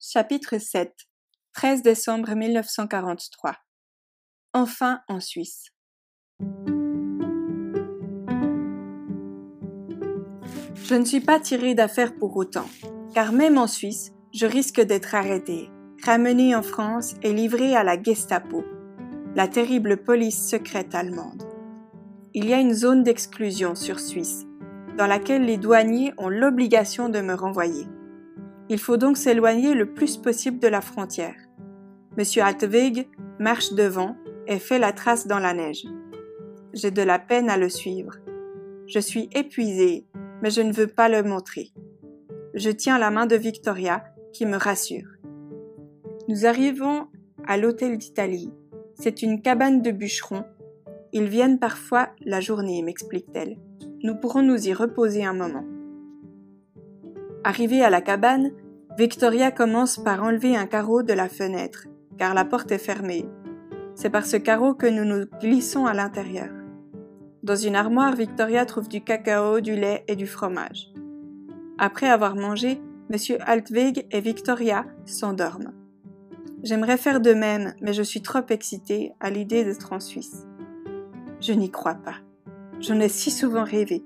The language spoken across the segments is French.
Chapitre 7 13 décembre 1943 Enfin en Suisse. Je ne suis pas tiré d'affaire pour autant, car même en Suisse, je risque d'être arrêté, ramené en France et livré à la Gestapo, la terrible police secrète allemande. Il y a une zone d'exclusion sur Suisse, dans laquelle les douaniers ont l'obligation de me renvoyer. Il faut donc s'éloigner le plus possible de la frontière. Monsieur Altweg marche devant et fait la trace dans la neige. J'ai de la peine à le suivre. Je suis épuisée, mais je ne veux pas le montrer. Je tiens la main de Victoria, qui me rassure. Nous arrivons à l'hôtel d'Italie. C'est une cabane de bûcherons. Ils viennent parfois la journée, m'explique-t-elle. Nous pourrons nous y reposer un moment. Arrivée à la cabane, Victoria commence par enlever un carreau de la fenêtre, car la porte est fermée. C'est par ce carreau que nous nous glissons à l'intérieur. Dans une armoire, Victoria trouve du cacao, du lait et du fromage. Après avoir mangé, Monsieur Altweg et Victoria s'endorment. J'aimerais faire de même, mais je suis trop excitée à l'idée d'être en Suisse. Je n'y crois pas. J'en ai si souvent rêvé.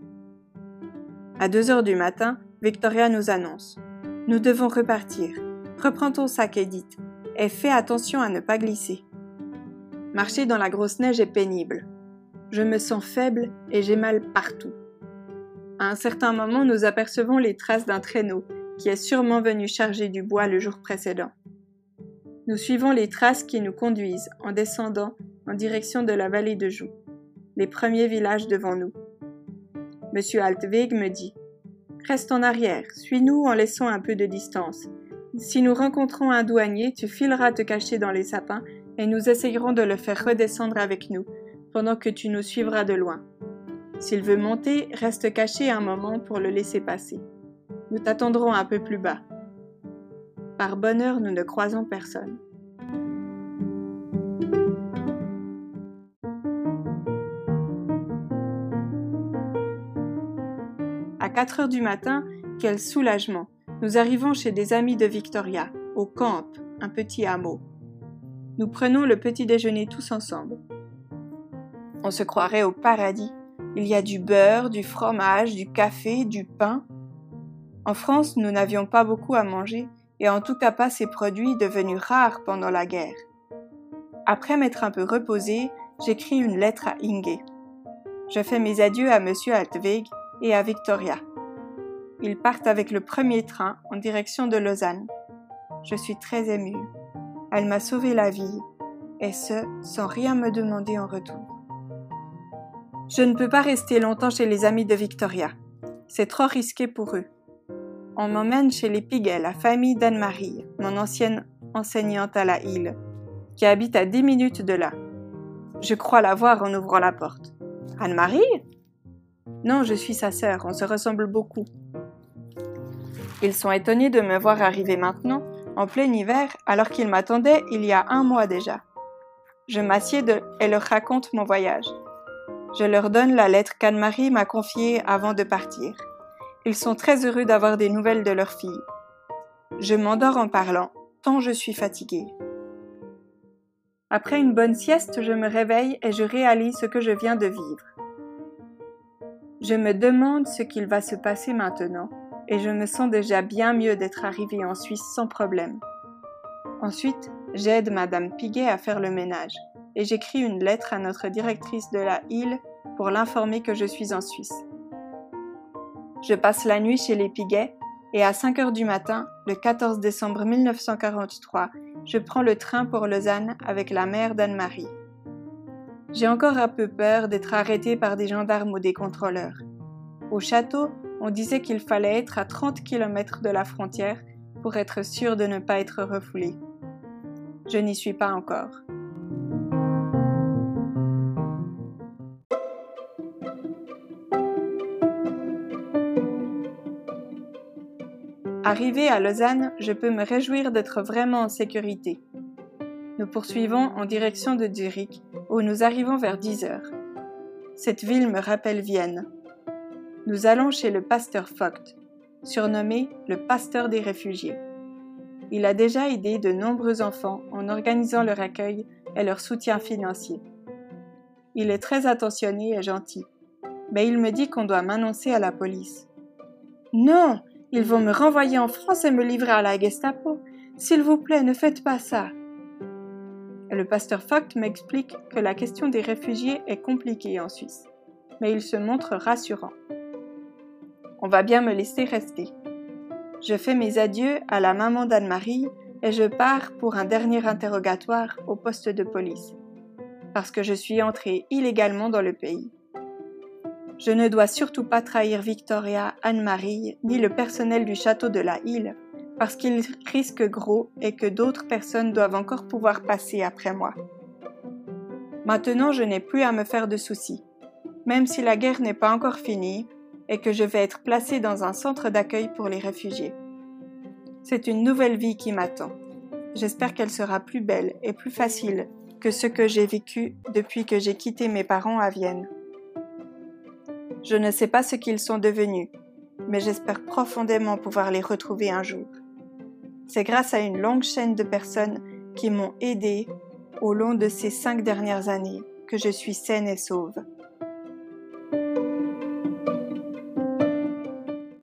À 2 heures du matin, Victoria nous annonce. Nous devons repartir. Reprends ton sac, Edith, et fais attention à ne pas glisser. Marcher dans la grosse neige est pénible. Je me sens faible et j'ai mal partout. À un certain moment, nous apercevons les traces d'un traîneau qui est sûrement venu charger du bois le jour précédent. Nous suivons les traces qui nous conduisent en descendant en direction de la vallée de Joux, les premiers villages devant nous. Monsieur Altweg me dit « Reste en arrière, suis-nous en laissant un peu de distance. Si nous rencontrons un douanier, tu fileras te cacher dans les sapins et nous essayerons de le faire redescendre avec nous, pendant que tu nous suivras de loin. S'il veut monter, reste caché un moment pour le laisser passer. Nous t'attendrons un peu plus bas. » Par bonheur, nous ne croisons personne. À 4 heures du matin, quel soulagement! Nous arrivons chez des amis de Victoria, au Camp, un petit hameau. Nous prenons le petit déjeuner tous ensemble. On se croirait au paradis. Il y a du beurre, du fromage, du café, du pain. En France, nous n'avions pas beaucoup à manger, et en tout cas pas ces produits devenus rares pendant la guerre. Après m'être un peu reposée, j'écris une lettre à Inge. Je fais mes adieux à Monsieur Altweg et à Victoria. Ils partent avec le premier train en direction de Lausanne. Je suis très émue. Elle m'a sauvé la vie, et ce, sans rien me demander en retour. Je ne peux pas rester longtemps chez les amis de Victoria. C'est trop risqué pour eux. On m'emmène chez les Piguet, la famille d'Anne-Marie, mon ancienne enseignante à la Île, qui habite à 10 minutes de là. Je crois la voir en ouvrant la porte. « Anne-Marie » ? Non, je suis sa sœur, on se ressemble beaucoup. Ils sont étonnés de me voir arriver maintenant, en plein hiver, alors qu'ils m'attendaient il y a 1 mois déjà. Je m'assieds et leur raconte mon voyage. Je leur donne la lettre qu'Anne-Marie m'a confiée avant de partir. Ils sont très heureux d'avoir des nouvelles de leur fille. Je m'endors en parlant, tant je suis fatiguée. Après une bonne sieste, je me réveille et je réalise ce que je viens de vivre. Je me demande ce qu'il va se passer maintenant et je me sens déjà bien mieux d'être arrivée en Suisse sans problème. Ensuite, j'aide Madame Piguet à faire le ménage et j'écris une lettre à notre directrice de la Île pour l'informer que je suis en Suisse. Je passe la nuit chez les Piguet et à 5 heures du matin, le 14 décembre 1943, je prends le train pour Lausanne avec la mère d'Anne-Marie. J'ai encore un peu peur d'être arrêtée par des gendarmes ou des contrôleurs. Au château, on disait qu'il fallait être à 30 km de la frontière pour être sûr de ne pas être refoulé. Je n'y suis pas encore. Arrivé à Lausanne, je peux me réjouir d'être vraiment en sécurité. Nous poursuivons en direction de Zurich, où nous arrivons vers 10 heures. Cette ville me rappelle Vienne. Nous allons chez le pasteur Vogt, surnommé le pasteur des réfugiés. Il a déjà aidé de nombreux enfants en organisant leur accueil et leur soutien financier. Il est très attentionné et gentil, mais il me dit qu'on doit m'annoncer à la police. « Non, ils vont me renvoyer en France et me livrer à la Gestapo. S'il vous plaît, ne faites pas ça. » Et le pasteur Vogt m'explique que la question des réfugiés est compliquée en Suisse, mais il se montre rassurant. On va bien me laisser rester. Je fais mes adieux à la maman d'Anne-Marie et je pars pour un dernier interrogatoire au poste de police, parce que je suis entrée illégalement dans le pays. Je ne dois surtout pas trahir Victoria, Anne-Marie, ni le personnel du château de la Île, parce qu'ils risquent gros et que d'autres personnes doivent encore pouvoir passer après moi. Maintenant, je n'ai plus à me faire de soucis, même si la guerre n'est pas encore finie et que je vais être placée dans un centre d'accueil pour les réfugiés. C'est une nouvelle vie qui m'attend. J'espère qu'elle sera plus belle et plus facile que ce que j'ai vécu depuis que j'ai quitté mes parents à Vienne. Je ne sais pas ce qu'ils sont devenus, mais j'espère profondément pouvoir les retrouver un jour. C'est grâce à une longue chaîne de personnes qui m'ont aidée au long de ces 5 dernières années que je suis saine et sauve.